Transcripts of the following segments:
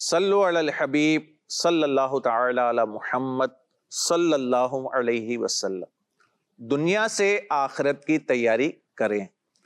صلو علی الحبیب صلی اللہ تعالی علی محمد صلی اللہ علیہ وسلم۔ دنیا سے آخرت کی تیاری کریں۔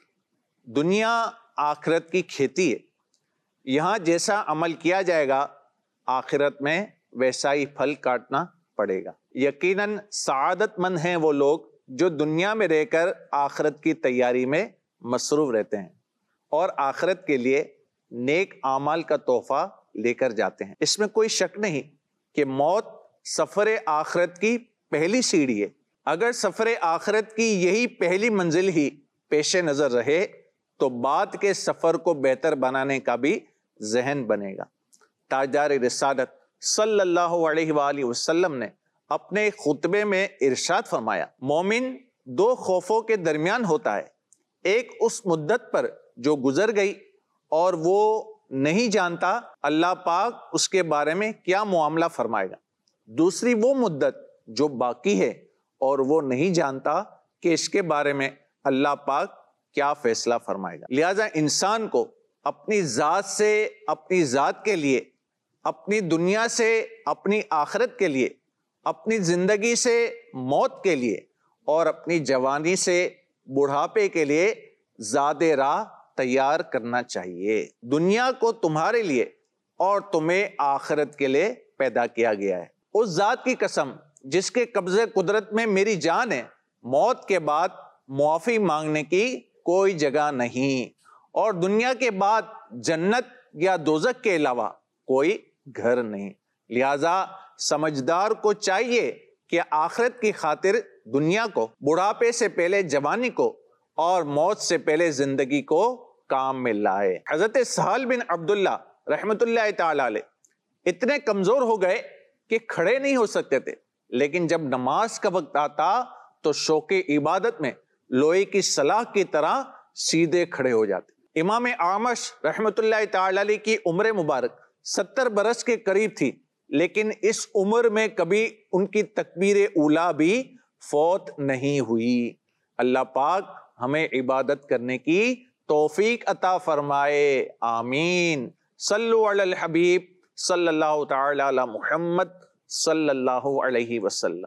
دنیا آخرت کی کھیتی ہے، یہاں جیسا عمل کیا جائے گا آخرت میں ویسا ہی پھل کاٹنا پڑے گا۔ یقیناً سعادت مند ہیں وہ لوگ جو دنیا میں رہ کر آخرت کی تیاری میں مصروف رہتے ہیں اور آخرت کے لیے نیک اعمال کا تحفہ لے کر جاتے ہیں۔ اس میں کوئی شک نہیں کہ موت سفر آخرت کی پہلی سیڑھی ہے۔ اگر سفر آخرت کی یہی پہلی منزل ہی پیش نظر رہے تو بعد کے سفر کو بہتر بنانے کا بھی ذہن بنے گا۔ تاجدار رسالت صلی اللہ علیہ وآلہ وسلم نے اپنے خطبے میں ارشاد فرمایا، مومن دو خوفوں کے درمیان ہوتا ہے، ایک اس مدت پر جو گزر گئی اور وہ نہیں جانتا اللہ پاک اس کے بارے میں کیا معاملہ فرمائے گا، دوسری وہ مدت جو باقی ہے اور وہ نہیں جانتا کہ اس کے بارے میں اللہ پاک کیا فیصلہ فرمائے گا۔ لہذا انسان کو اپنی ذات سے اپنی ذات کے لیے، اپنی دنیا سے اپنی آخرت کے لیے، اپنی زندگی سے موت کے لیے اور اپنی جوانی سے بڑھاپے کے لیے زاد راہ تیار کرنا چاہیے۔ دنیا کو تمہارے لیے اور تمہیں آخرت کے لیے پیدا کیا گیا ہے۔ اس ذات کی قسم جس کے قبضے قدرت میں میری جان ہے، موت کے بعد معافی مانگنے کی کوئی جگہ نہیں، اور دنیا کے بعد جنت یا دوزخ کے علاوہ کوئی گھر نہیں۔ لہذا سمجھدار کو چاہیے کہ آخرت کی خاطر دنیا کو، بڑھاپے سے پہلے جوانی کو اور موت سے پہلے زندگی کو کام میں لائے۔ حضرت سہل بن عبداللہ رحمت اللہ تعالی علیہ اتنے کمزور ہو گئے کہ کھڑے نہیں ہو سکتے تھے، لیکن جب نماز کا وقت آتا تو شوق عبادت میں لوہے کی سلاخ کی طرح سیدھے کھڑے ہو جاتے۔ امام اعمش رحمت اللہ تعالی علیہ کی عمر مبارک 70 برس کے قریب تھی، لیکن اس عمر میں کبھی ان کی تکبیر اولیٰ بھی فوت نہیں ہوئی۔ اللہ پاک ہمیں عبادت کرنے کی توفیق عطا فرمائے، آمین۔ صلو علی الحبیب صلی اللہ تعالی علی محمد صلی اللہ علیہ وسلم۔